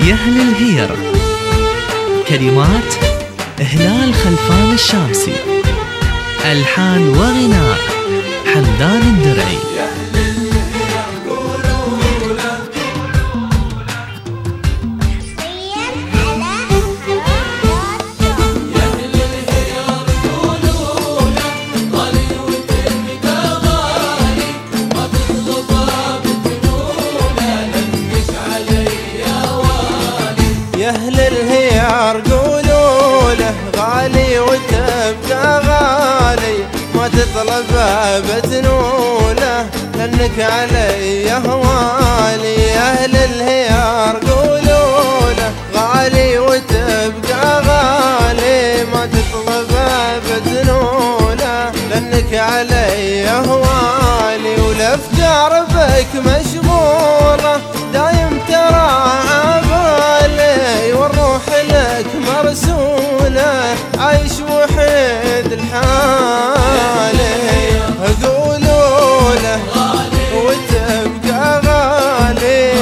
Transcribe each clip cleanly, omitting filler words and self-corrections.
يا أهل الهير. كلمات هلال خلفان الشامسي، ألحان وغناء حمدان الدرعي. يا أهل الهيار قولوا له غالي وتبقى غالي، ما تطلبه بتنوله لأنك علي هوالي. يا أهل الهيار قولوا له غالي وتبقى غالي، ما تطلبه بتنوله لأنك علي هوالي. ولأفكار بك مشغولة دايم ترى عبالي، والروح لك مرسولة عايش وحيد الحالي. قولوا له وتبقى غالي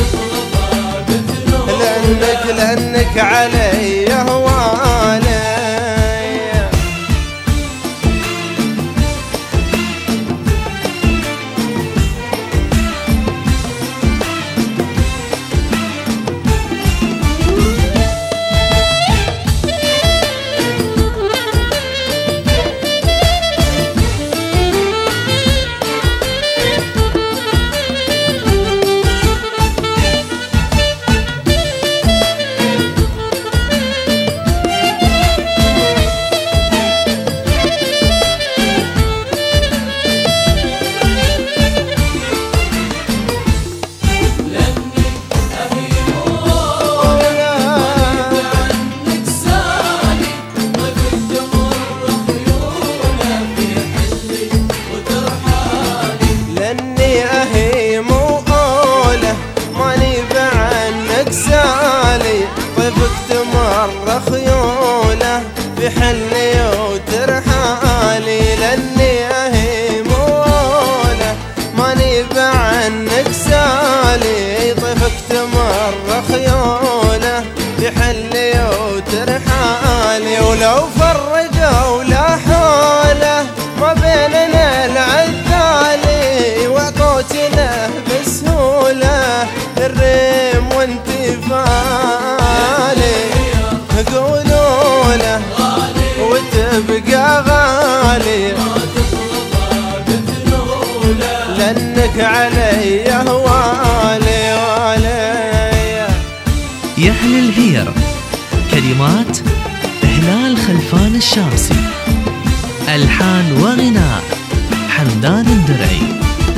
لأنك علي هوالي. تمر خيوله في حلي وترحالي، لاني اهيم وله ماني بعنك سالي. طيفك تمر خيوله في حلي وترحالي، ولو فرقوا لا حوله ما بيننا العذالي، وعطوت له بسهوله الريم وانتفالي. قولوا له وتبقى غالي لأنك علي هوالي والي. يا أهل الهير. كلمات هلال خلفان الشامسي، ألحان وغناء حمدان الدرعي.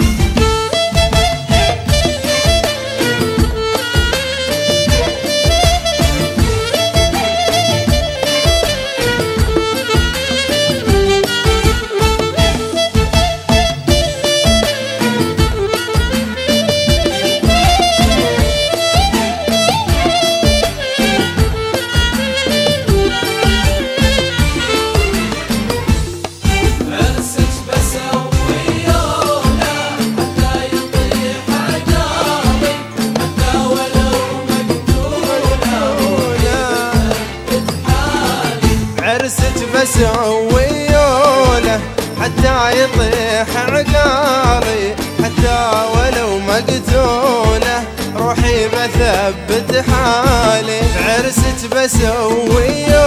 عرست بسويوله حتى يطيح عقالي، حتى ولو مقتوله روحي بثبت حالي. عرست بسويوله